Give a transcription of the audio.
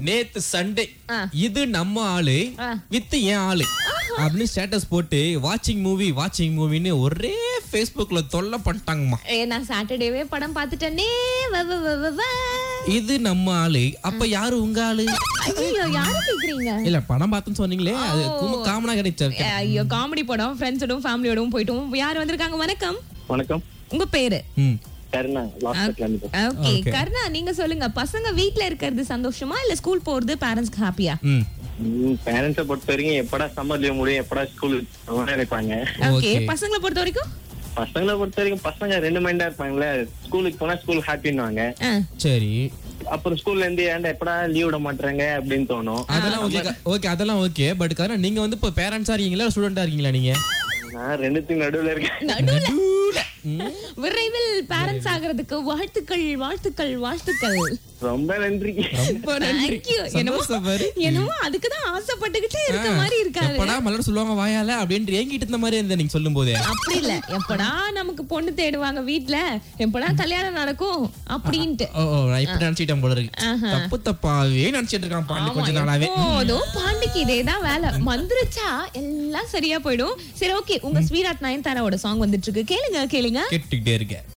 நேத்து சண்டே இது நம்ம ஆளு வித் என் ஆளு அப்படின்னு ஸ்டேட்டஸ் போட்டு வாட்சிங் மூவின்னு ஒரே Facebookல தொல்லை பண்ணிட்டாங்கம்மா. நான் சாட்டர்டேவே படம் பார்த்துட்டேனே. இது நம்ம ஆளு. அப்ப யாரு உங்க ஆளு? ஐயோ யாரு கேக்குறீங்க? இல்ல படம் பார்த்தேன்னு சொன்னீங்களே அது காமனா கிடைச்சது. ஐயோ காமெடி படம் ஃப்ரெண்ட்ஸோடும் ஃபேமிலியோடும் போயிட்டோம். யார் வந்திருக்காங்க? வணக்கம். வணக்கம். உங்க பேரு? கர்ணா. ஓகே கர்ணா, நீங்க சொல்லுங்க. பசங்க வீட்ல இருக்கிறது சந்தோஷமா இல்ல ஸ்கூல் போறது பேரண்ட்ஸ்க்கு ஹாப்பியா? பேரண்ட்ஸை பொறுத்த வரைக்கும் எப்படா சம்மர் லீவ் முடியும், எப்படா ஸ்கூல் நினைப்பாங்க. ஓகே பசங்களை பொறுத்த வரைக்கும் பசங்க ரெண்டு மைண்டா இருப்பாங்களே. ஸ்கூலுக்கு போனா ஸ்கூல் ஹாப்பின்னுவாங்க. சரி. அப்புறம் ஸ்கூல்ல இருந்து ஏன்டா எப்படா லீவ் விட மாட்டாங்க அப்படின்னு தோணும். அதெல்லாம் ஓகே. பட் காரணம் நீங்க வந்து இப்ப பேரண்ட்ஸா இருக்கீங்களா ஸ்டூடெண்டா இருக்கீங்களா? நீங்க நான் ரெண்டுத்துக்கும் நடுவுல இருக்கேன். விரைவில் பேரண்ட்ஸ் ஆகிறதுக்கு வாழ்த்துக்கள். ரொம்ப நன்றி. என்னமோ அதுக்குதான் ஆசைப்பட்டுக்கிட்டே இருக்க மாதிரி இருக்காரு. எப்படா மலர் சொல்லுவாங்க வாயால அப்படின்னு ஏங்கிட்டு இருந்த மாதிரி இருந்த நீங்க சொல்லும் போதே. அப்படி இல்ல, எப்படா நமக்கு பொண்ணு தேடுவாங்க வீட்டுல, எப்படா கல்யாணம் நடக்கும் அப்படின்ட்டு. இப்படி நினைச்சிட்டேன் போல இருக்கு. தப்பாவே நினைச்சிட்டு இருக்கான் பாண்டி கொஞ்ச நாளாவே. பாண்டிக்கு இதேதான் வேலை. வந்துருச்சா எல்லாம் சரியா போயிடும். சரி ஓகே, உங்க ஸ்வீராட் நயன்தாராவோட சாங் வந்துட்டு இருக்கு. கேளுங்க கேட்டுக்கிட்டே இருக்கேன்.